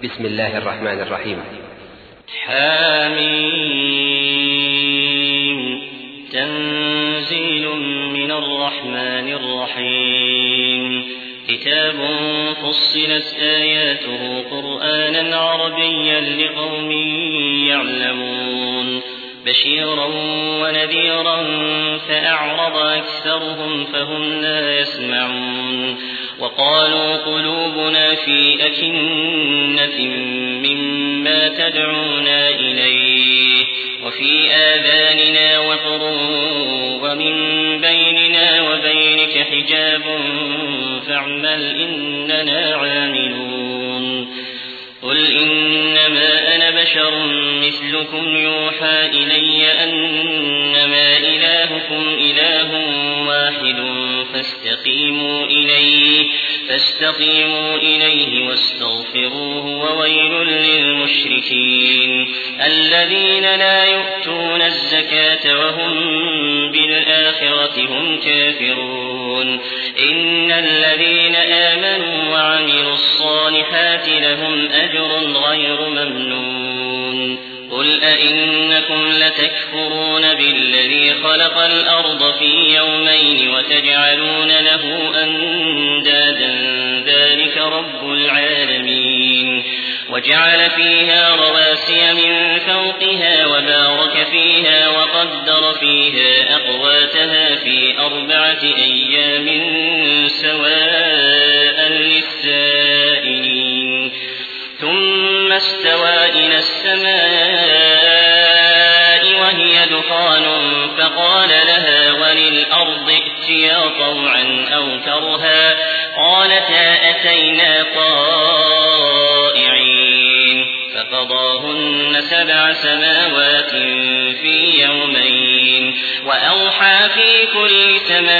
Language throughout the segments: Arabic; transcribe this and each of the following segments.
بسم الله الرحمن الرحيم. حميم. تنزيل من الرحمن الرحيم. كتاب فصلت آياته قرآنا عربيا لقوم يعلمون بشيرا ونذيرا فأعرض أكثرهم فهم لا يسمعون وقالوا قلوبنا في أكنة مما تدعونا إليه وفي آذاننا وقر ومن بيننا وبينك حجاب فاعمل إننا عاملون. قل إنما أنا بشر مثلكم يوحى إلي أنما إلهكم إله واحد فاستقيموا إليه واستغفروه وويل للمشركين الذين لا يؤتون الزكاة وهم بالآخرة هم كافرون. إن الذين آمنوا وعملوا الصالحات لهم أجر غير ممنون. قل أئنكم لتكفرون بالذي خلق الأرض في يومين وتجعلون له أندادا ذلك رب العالمين. وجعل فيها رواسي من فوقها وبارك فيها وقدر فيها أقواتها في 4 أيام سواء للسائلين. ثم استوى إلى السماء وهي دخان فقال لها وللأرض ائتيا طوعا أو كرها قالتا أتينا طائعين. فقضاهن 7 سماوات في يومين وأوحى في كل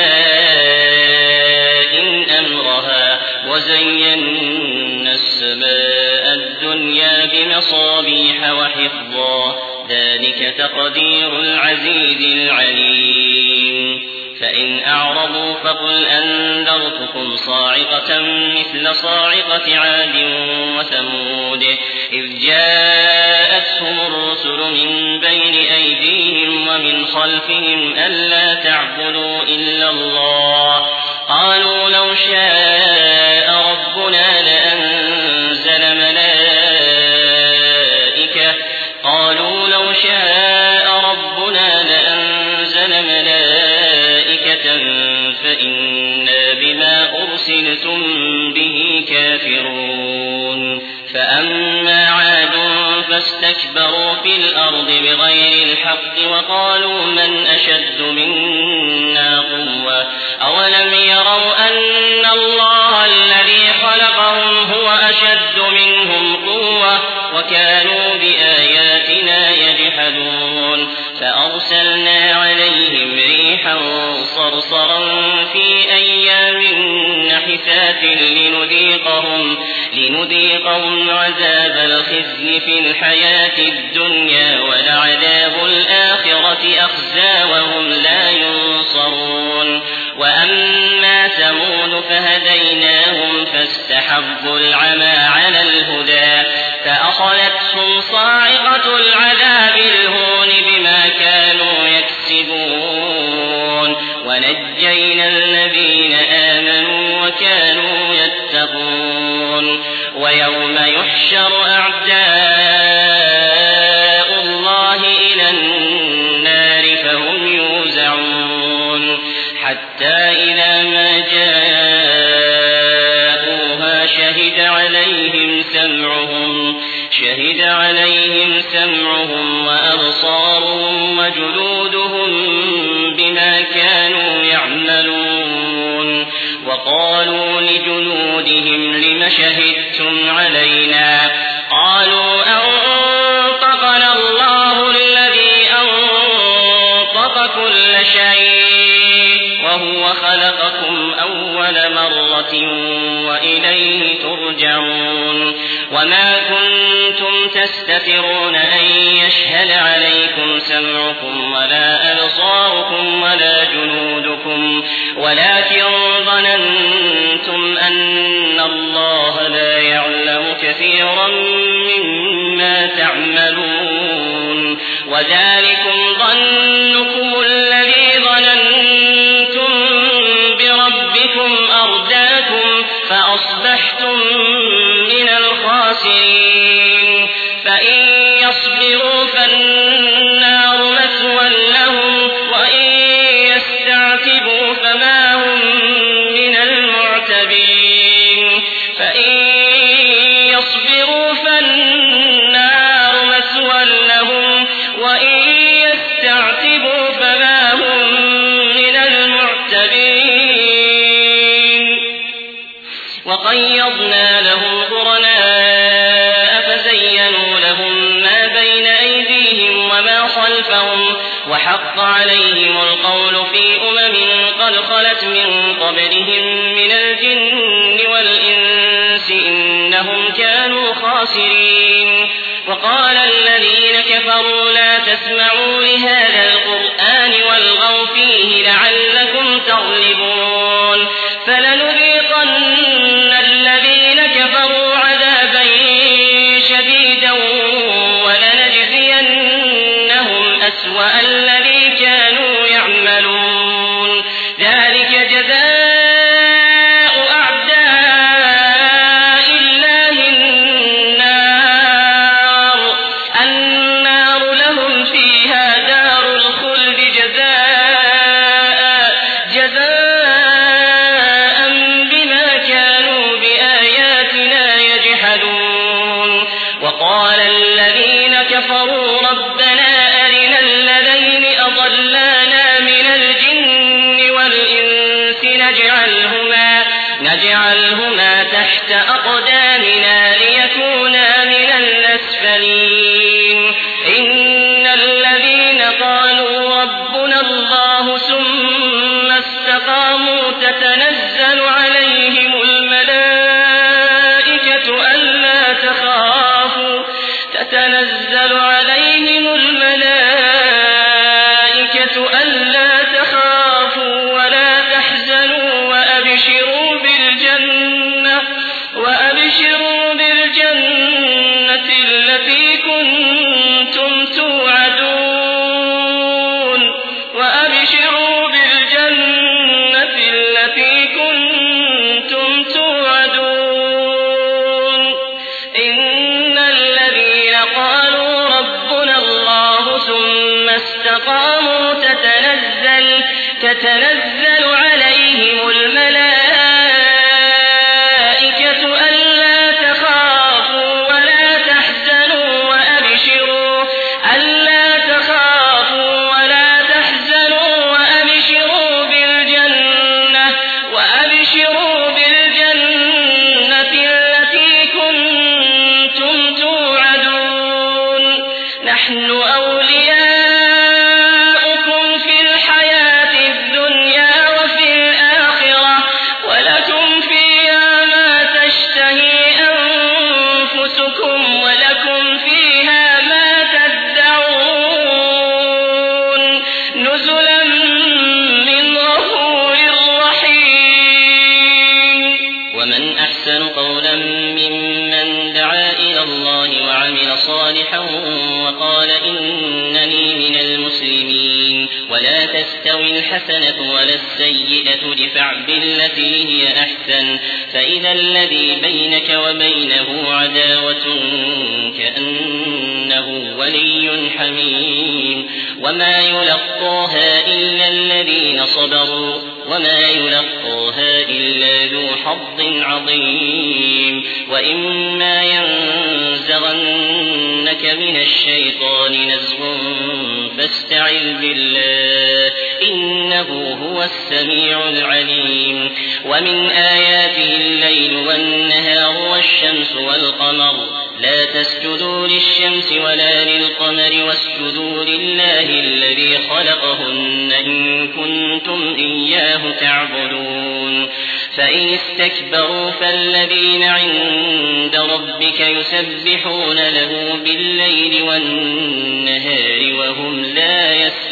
سماء أمرها وزينا السماء الدنيا بمصابيح وحفظا ذلك تقدير العزيز العليم. فإن أعرضوا فقل أنذرتكم صاعقة مثل صاعقة عاد وثمود إذ جاءتهم الرسل من بين أيديهم ومن خلفهم ألا تعبدوا إلا الله قالوا لو شاء ربنا لأنزل ملائكة فإنا بما أرسلتم به كافرون. فأما عاد فاستكبروا في الأرض بغير الحق وقالوا من أشد منا قوة أولم يروا أن الله الذي خلقهم هو أشد منهم قوة وكانوا بآياتنا يجحدون. فأرسلنا عليهم ريحا صرصرا في أيام نحسات لنذيقهم عذاب الخزي في الحياة الدنيا ولعذاب الآخرة أخزى وهم لا ينصرون. وأما ثمود فهديناهم فاستحبوا العمى على الهدى فأخذتهم صاعقة العذاب الهون بما كانوا يكسبون ونجينا الذين آمنوا وكانوا يتقون. ويوم يحشر أعداء الله إلى النار فهم يوزعون حتى إذا ما جاءوها شهد عليهم سمعهم وأبصارهم وجلودهم بما كانوا يعملون. وقالوا لجلودهم لم شهدتم علينا قالوا أنطقنا الله الذي أنطق كل شيء وهو خلقكم أول مرة وإليه ترجعون. وما كنتم كنتم تستترون أن يشهد عليكم سمعكم ولا أبصاركم ولا جنودكم ولكن ظننتم أن الله لا يعلم كثيرا مما تعملون وذلكم ظنكم الذي ظننتم بربكم أرداكم فأصبحتم من الخاسرين فإن يصبروا فالنار مثوى لهم وإن يستعتبوا فما هم من المعتبين فإن يصبروا فالنار مثوى لهم وإن يستعتبوا فما هم من المعتبين وقيضنا لهم قرناء فزينوا لهم ما بين أيديهم وما خلفهم وحق عليهم القول في قد خلت من قبلهم من الجن والإنس إنهم كانوا خاسرين وقال الذين كفروا لا تسمعوا لهذا القرآن والغوا فيه لعلكم تغلبون فلنذيقن الذين كفروا عذابا شديدا ولنجزينهم أسوأ الذي كانوا يعملون ذلك جزاء أعداء الله النار لهم فيها دار الخلد جزاء بما كانوا بآياتنا يجحدون وقال الذين كفروا ربنا أرنا الذين أضلانا من الجن والإنس نجعلهما تحت أقدامنا ليكونا من الأسفلين إن الذين قالوا ربنا الله ثم استقاموا تتنزل عليهم الملائكة ألا تخافوا ولا تحزنوا وأبشروا بالجنة التي كنتم توعدون إن الذين قالوا ربنا الله ثم استقاموا تتنزل عليهم الملائكة ألا تخافوا ولا تحزنوا وأبشروا بالجنة التي كنتم توعدون نحن أولياؤكم في الحياة الدنيا وفي الآخرة ولكم فيها ما تشتهي أنفسكم ولكم فيها ما تدعون نزلا من غفور رحيم ومن أحسن قولا ممن دعا إلى الله وعمل صالحا وقال إنني من المسلمين ولا تستوي الحسنة ولا السيئة ادفع بالتي هي أحسن فإذا الذي بينك وبينه عداوة كأنه ولي حميم وما يلقاها إلا الذين صبروا وما يلقاها إلا ذو حظ عظيم وإما ينزغنك من الشيطان نزغ فاستعذ بالله إنه هو السميع العليم ومن آياته الليل والنهار والشمس والقمر لا تسجدوا للشمس ولا للقمر واسجدوا لله الذي خلقهن إن كنتم إياه تعبدون فإن استكبروا فالذين عند ربك يسبحون له بالليل والنهار وهم لا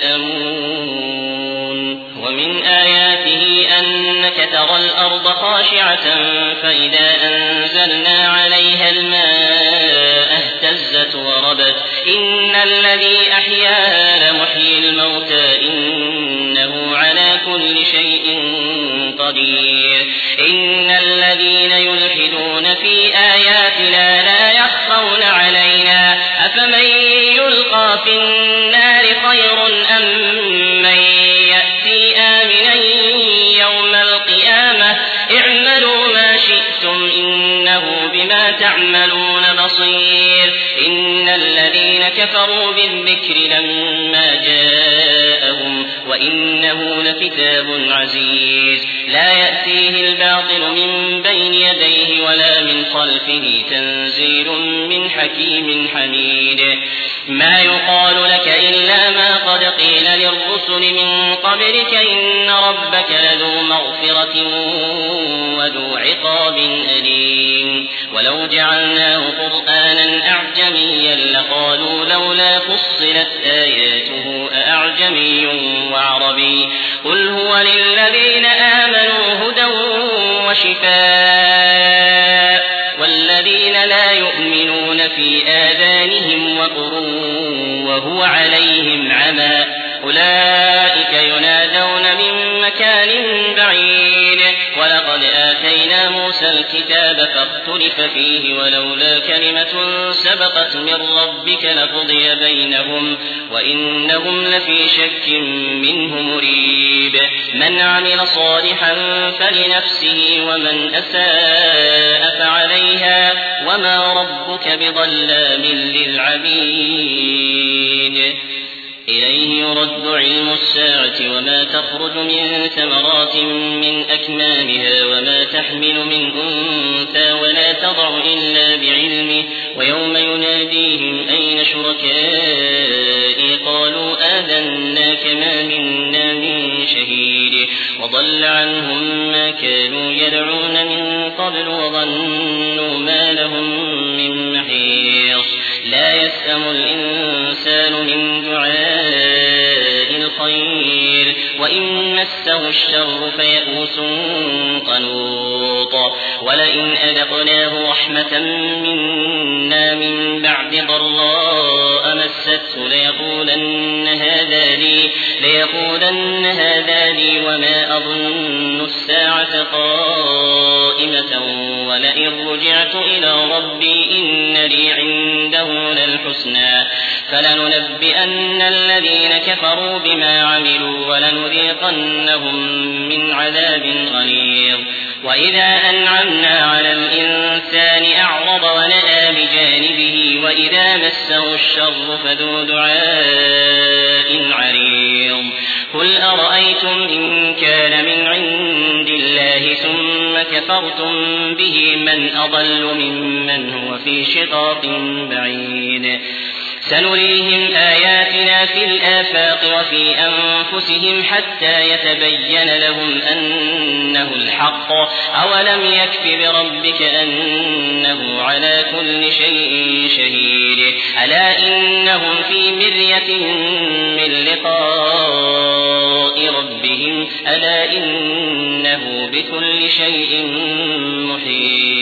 يسأمون ومن آياته أنك ترى الأرض خاشعة فإذا أنزلنا عليها الماء اهتزت وربت إن الذي أحياها لمحيي الموتى إنه على كل شيء قدير إن الذين يلحدون في آياتنا لا يخفون علينا أفمن يلقى في النار خير أم من يأتي آمنا يوم القيامة اعملوا ما شئتم إنه بما تعملون بصير إن الذين كفروا بالذكر لما جاءهم وإنه لكتاب عزيز لا يأتيه الباطل من بين يديه ولا من خلفه تنزيل من حكيم حميد ما يقال لك إلا ما قد قيل للرسل من قبلك إن ربك لذو مغفرة وذو عقاب أليم ولو جعلناه قرآنا أعجميا لقالوا لولا فصلت آياته أأعجمي وعربي قل هو للذين آمنوا هدى وشفاء والذين لا يؤمنون في آذانهم وقر وهو عليهم عمى أولئك ينادون من مكان بعيد ولقد آتينا موسى الكتاب فاختلف فيه ولولا كلمة سبقت من ربك لقضي بينهم وإنهم لفي شك منه مريب من عمل صالحا فلنفسه ومن أساء فعليها وما ربك بظلام للعبيد إليه يرد علم الساعة وما تخرج من ثمرات من أكمامها وما تحمل من أنثى ولا تضع إلا بعلمه ويوم يناديهم أين شركائي قالوا آذناك ما منا من شهيد وضل عنهم ما كانوا يدعون من قبل وظنوا ما لهم من محيص لا يسأم الإنسان من دعاء الخير وإن مسه الشر فيئوس قنوط ولئن أذقناه رحمة منا من بعد ضراء مسته ليقولن هذا لي وما أظن الساعة قائمة ولئن رجعت إلى ربي إن لي عنده للحسنى فلننبئن الذين كفروا بما عملوا ولنذيقنهم من عذاب غليظ وإذا أنعمنا على الإنسان أعرض ونأى بجانبه وإذا مسه الشر فذو دعاء عريض قل أرأيتم إن كان من عند الله ثم كفرتم به من أضل ممن هو في شقاق بعيد سنريهم آياتنا في الآفاق وفي أنفسهم حتى يتبين لهم أنه الحق أولم يكف بربك أنه على كل شيء شهيد ألا إنهم في مرية من لقاء ربهم ألا إنه بكل شيء محيط